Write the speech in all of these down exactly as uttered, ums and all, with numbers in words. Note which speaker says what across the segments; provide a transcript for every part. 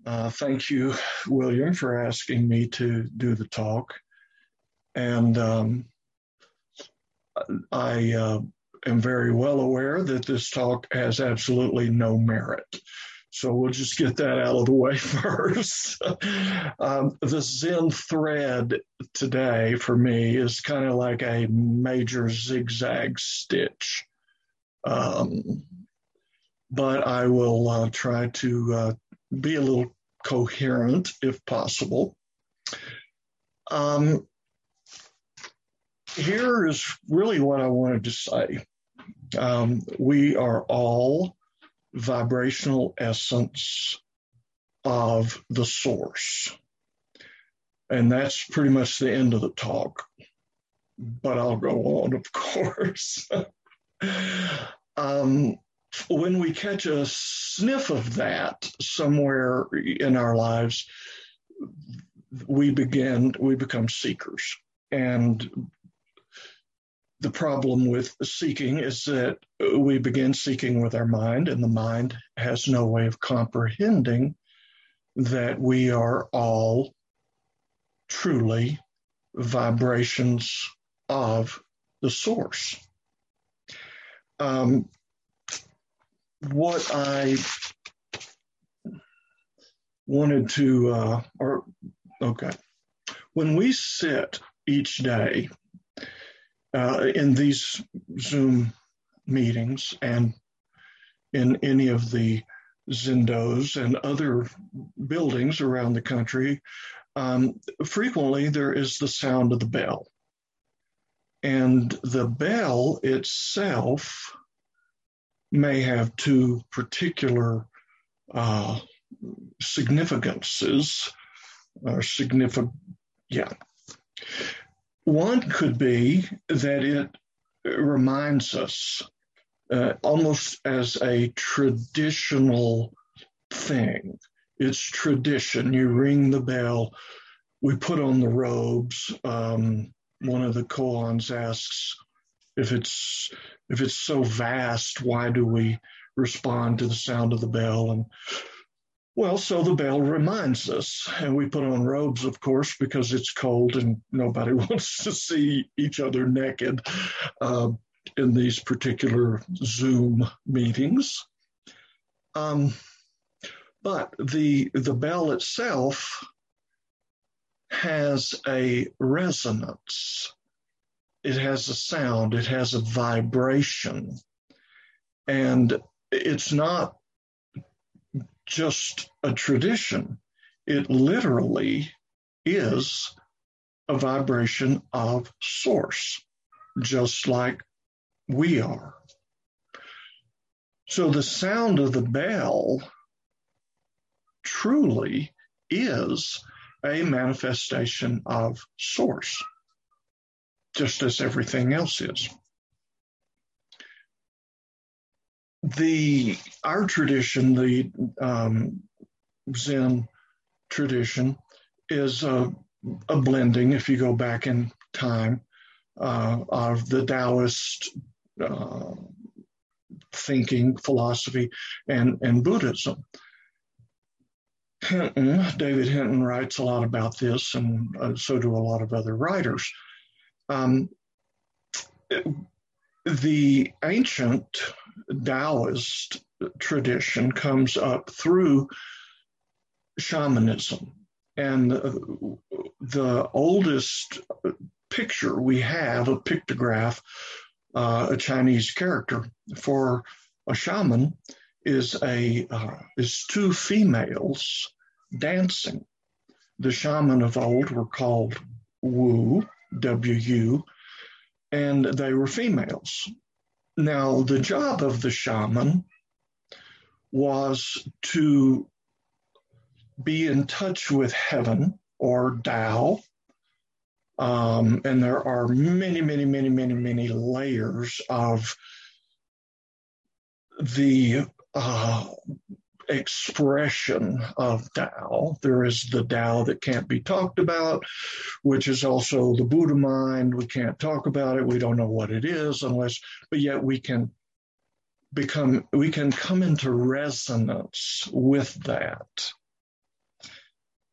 Speaker 1: Uh, thank you, William, for asking me to do the talk. And um, I uh, am very well aware that this talk has absolutely no merit. So we'll just get that out of the way first. um, the Zen thread today for me is kind of like a major zigzag stitch. Um, but I will uh, try to uh, be a little coherent if possible. Um, here is really what I wanted to say. Um, we are all vibrational essence of the source. And that's pretty much the end of the talk. But I'll go on, of course. um, when we catch a sniff of that somewhere in our lives, we begin, we become seekers. And the problem with seeking is that we begin seeking with our mind, and the mind has no way of comprehending that we are all truly vibrations of the source. Um, what I wanted to, uh, or, okay, when we sit each day uh, in these Zoom meetings and in any of the Zendos and other buildings around the country, um, frequently there is the sound of the bell. And the bell itself may have two particular uh, significances, or significant, yeah. One could be that it reminds us, uh, almost as a traditional thing. It's tradition. You ring the bell, we put on the robes. Um, one of the koans asks, if it's if it's so vast, why do we respond to the sound of the bell? And well, so the bell reminds us, and we put on robes, of course, because it's cold and nobody wants to see each other naked uh, in these particular Zoom meetings. Um, but the the bell itself has a resonance. It has a sound. It has a vibration. And it's not just a tradition. It literally is a vibration of source, just like we are. So the sound of the bell truly is a manifestation of source, just as everything else is. The our tradition, the um, Zen tradition, is a, a blending, if you go back in time, uh, of the Taoist uh, thinking, philosophy, and, and Buddhism. Hinton, David Hinton writes a lot about this, and uh, so do a lot of other writers. Um, the ancient Taoist tradition comes up through shamanism. And the oldest picture we have, a pictograph, uh, a Chinese character for a shaman, is a uh, is two females dancing. The shaman of old were called Wu, W U, and they were females. Now, the job of the shaman was to be in touch with heaven or Tao. Um, and there are many, many, many, many, many layers of the uh, expression of Tao. There is the Tao that can't be talked about, which is also the Buddha mind. We can't talk about it. We don't know what it is unless, but yet we can become, we can come into resonance with that.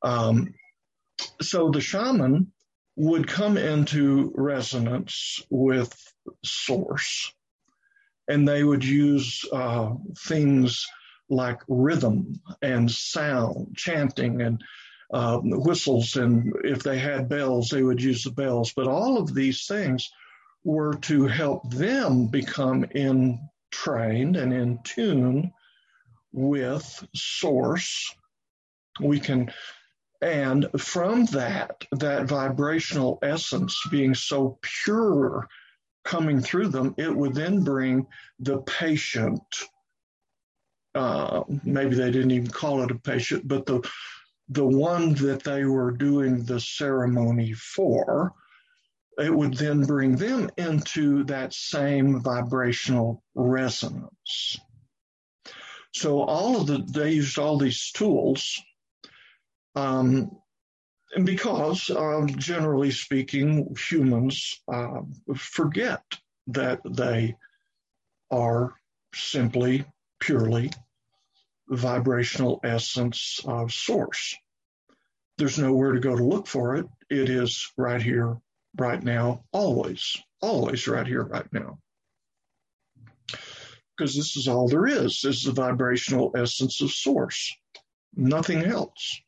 Speaker 1: Um, so the shaman would come into resonance with source, and they would use uh, things like rhythm and sound, chanting and uh, whistles, and if they had bells, they would use the bells. But all of these things were to help them become in trained and in tune with source. We can, and from that, that vibrational essence being so pure coming through them, it would then bring the patient, uh, maybe they didn't even call it a patient, but the the one that they were doing the ceremony for, it would then bring them into that same vibrational resonance. So all of the, they used all these tools, um, and because uh, generally speaking, humans uh, forget that they are simply, purely vibrational essence of source. There's nowhere to go to look for it. It is right here, right now, always, always right here, right now. Because this is all there is, is the vibrational essence of source, nothing else.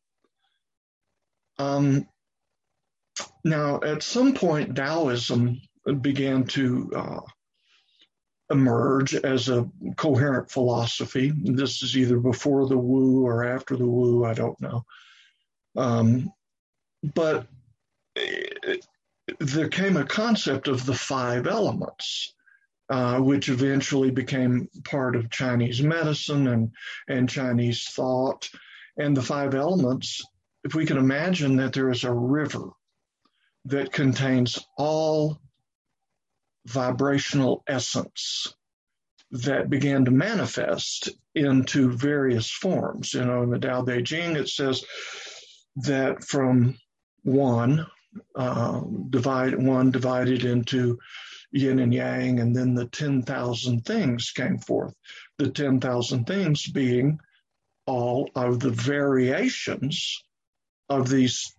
Speaker 1: Um, now, at some point, Taoism began to uh, emerge as a coherent philosophy. This is either before the Wu or after the Wu, I don't know. Um, but it, there came a concept of the five elements, uh, which eventually became part of Chinese medicine and, and Chinese thought. And the five elements, if we can imagine that there is a river that contains all vibrational essence that began to manifest into various forms. You know, in the Tao Te Ching, it says that from one, uh, divide, one divided into yin and yang, and then the ten thousand things came forth. The ten thousand things being all of the variations of these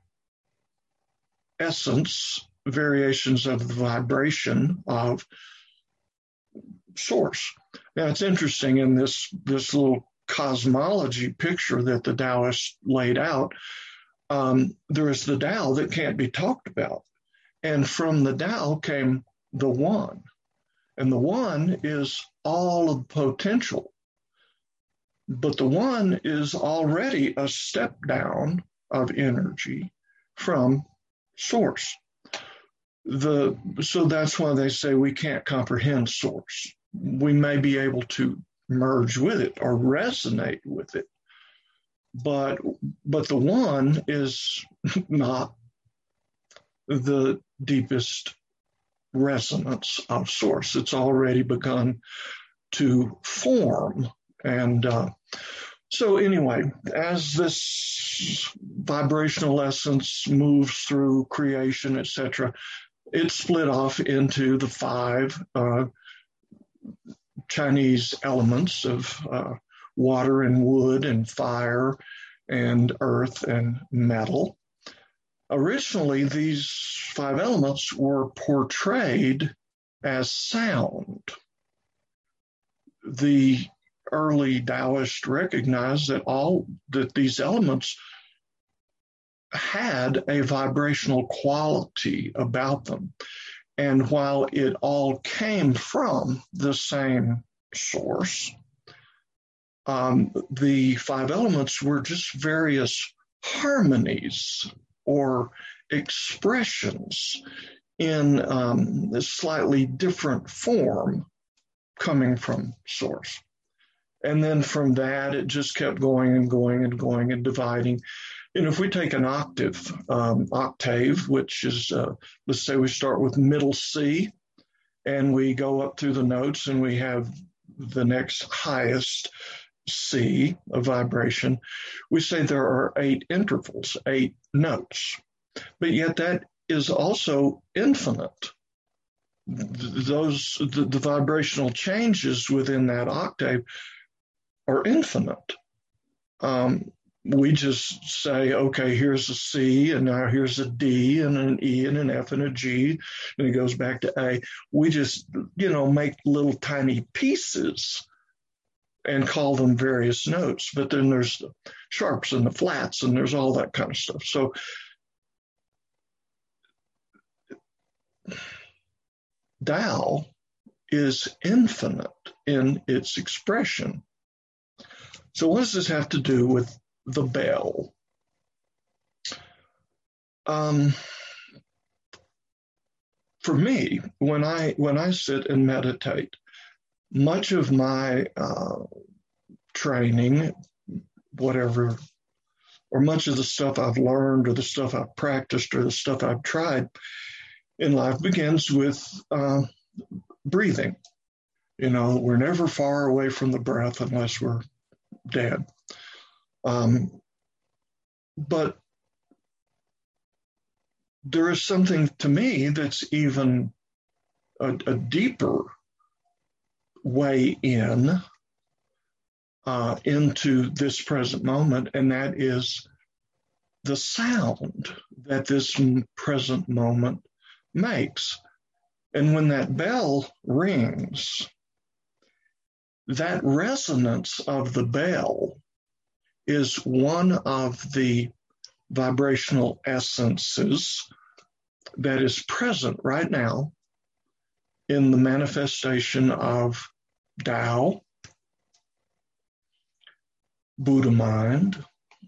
Speaker 1: essence, variations of the vibration of source. Now, it's interesting in this, this little cosmology picture that the Taoists laid out, um, there is the Tao that can't be talked about. And from the Tao came the One. And the One is all of potential. But the One is already a step down of energy from source. The, so that's why they say we can't comprehend source. We may be able to merge with it or resonate with it, but but the One is not the deepest resonance of source. It's already begun to form. And uh, so anyway, as this vibrational essence moves through creation, et cetera, it's split off into the five uh, Chinese elements of uh, water and wood and fire and earth and metal. Originally, these five elements were portrayed as sound. The early Taoists recognized that all that these elements had a vibrational quality about them. And while it all came from the same source, um, the five elements were just various harmonies or expressions in um, a slightly different form coming from source. And then from that, it just kept going and going and going and dividing. And if we take an octave, um, octave, which is, uh, let's say we start with middle C, and we go up through the notes, and we have the next highest C of vibration, we say there are eight intervals, eight notes. But yet that is also infinite. Those, the, the vibrational changes within that octave are infinite. Um, we just say, okay, here's a C, and now here's a D, and an E, and an F, and a G, and it goes back to A. We just, you know, make little tiny pieces and call them various notes. But then there's the sharps and the flats, and there's all that kind of stuff. So Tao is infinite in its expression. So what does this have to do with the bell? Um, for me, when I when I sit and meditate, much of my uh, training, whatever, or much of the stuff I've learned, or the stuff I've practiced, or the stuff I've tried in life begins with uh, breathing. You know, we're never far away from the breath unless we're dead. Um, but there is something to me that's even a, a deeper way in uh, into this present moment, and that is the sound that this present moment makes. And when that bell rings, that resonance of the bell is one of the vibrational essences that is present right now in the manifestation of Tao, Buddha mind,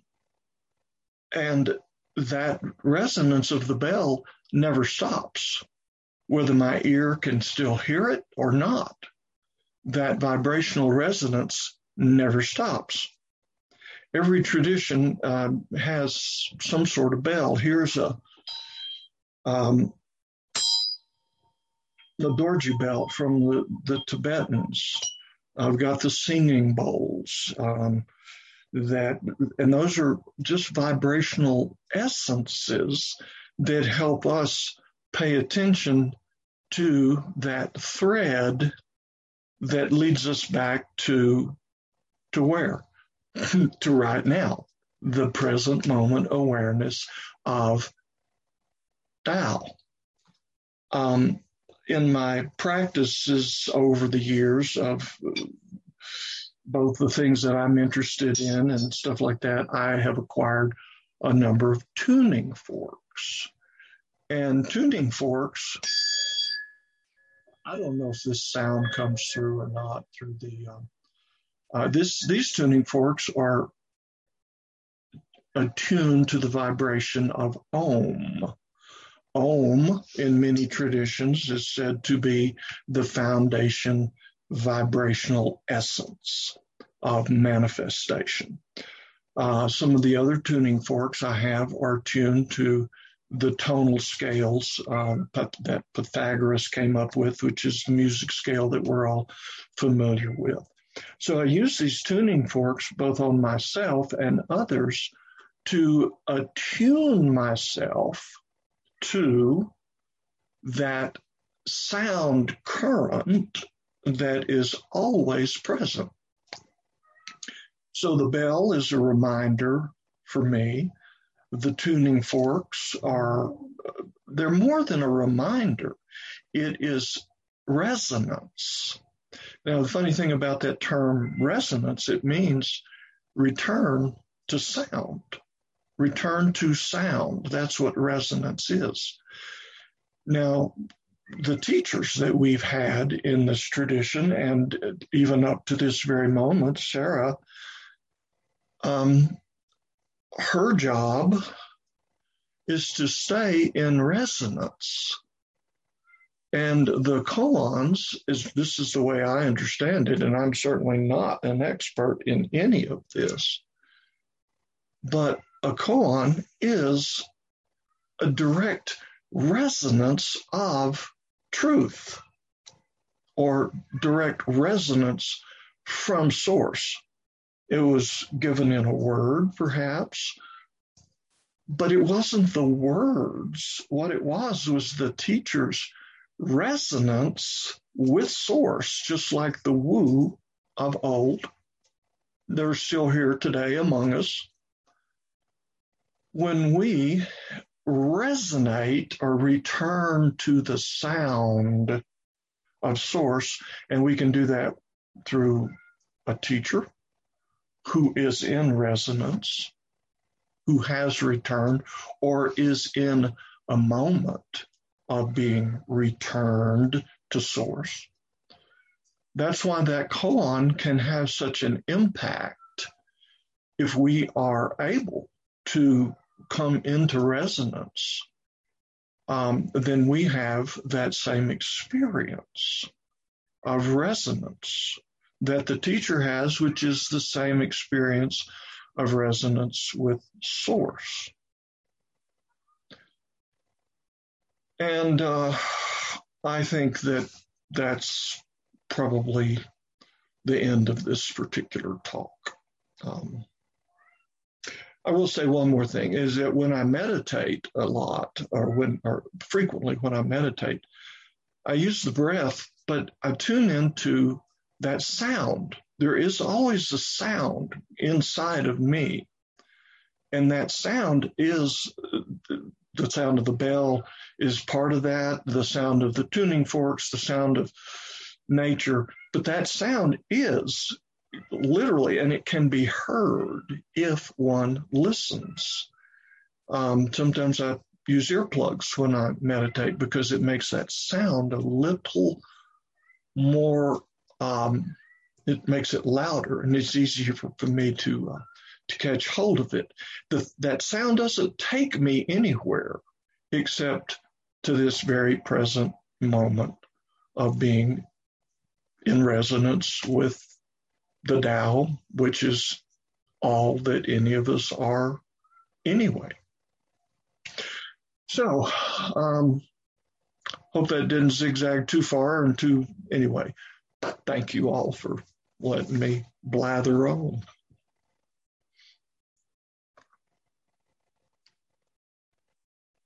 Speaker 1: and that resonance of the bell never stops, whether my ear can still hear it or not. That vibrational resonance never stops. Every tradition uh, has some sort of bell. Here's a um, the Dorji bell from the, the Tibetans. I've got the singing bowls um, that, and those are just vibrational essences that help us pay attention to that thread that leads us back to to where? To right now, the present moment awareness of Tao. Um, in my practices over the years of both the things that I'm interested in and stuff like that, I have acquired a number of tuning forks. And tuning forks, I don't know if this sound comes through or not through the, um, uh, this, these tuning forks are attuned to the vibration of Om. Om, in many traditions, is said to be the foundation vibrational essence of manifestation. Uh, some of the other tuning forks I have are tuned to the tonal scales um, that Pythagoras came up with, which is the music scale that we're all familiar with. So I use these tuning forks both on myself and others to attune myself to that sound current that is always present. So the bell is a reminder for me. The tuning forks are, they're more than a reminder. It is resonance. Now, the funny thing about that term resonance, it means return to sound. Return to sound. That's what resonance is. Now, the teachers that we've had in this tradition, and even up to this very moment, Sarah, um, her job is to stay in resonance. And the koans, is this is the way I understand it, and I'm certainly not an expert in any of this, but a koan is a direct resonance of truth, or direct resonance from source. It was given in a word, perhaps, but it wasn't the words. What it was was the teacher's resonance with source, just like the Wu of old. They're still here today among us. when we resonate or return to the sound of source, and we can do that through a teacher who is in resonance, who has returned, or is in a moment of being returned to source. That's why that koan can have such an impact if we are able to come into resonance. Um, then we have that same experience of resonance that the teacher has, which is the same experience of resonance with source. And uh, I think that that's probably the end of this particular talk. Um, I will say one more thing, is that when I meditate a lot, or when, or frequently when I meditate, I use the breath, but I tune into that sound. There is always a sound inside of me. And that sound is, the sound of the bell is part of that, the sound of the tuning forks, the sound of nature. But that sound is literally, and it can be heard if one listens. Um, sometimes I use earplugs when I meditate because it makes that sound a little more, um, it makes it louder, and it's easier for, for me to uh, to catch hold of it. The, that sound doesn't take me anywhere except to this very present moment of being in resonance with the Tao, which is all that any of us are anyway. So, um, hope that didn't zigzag too far and too, anyway, thank you all for letting me blather on.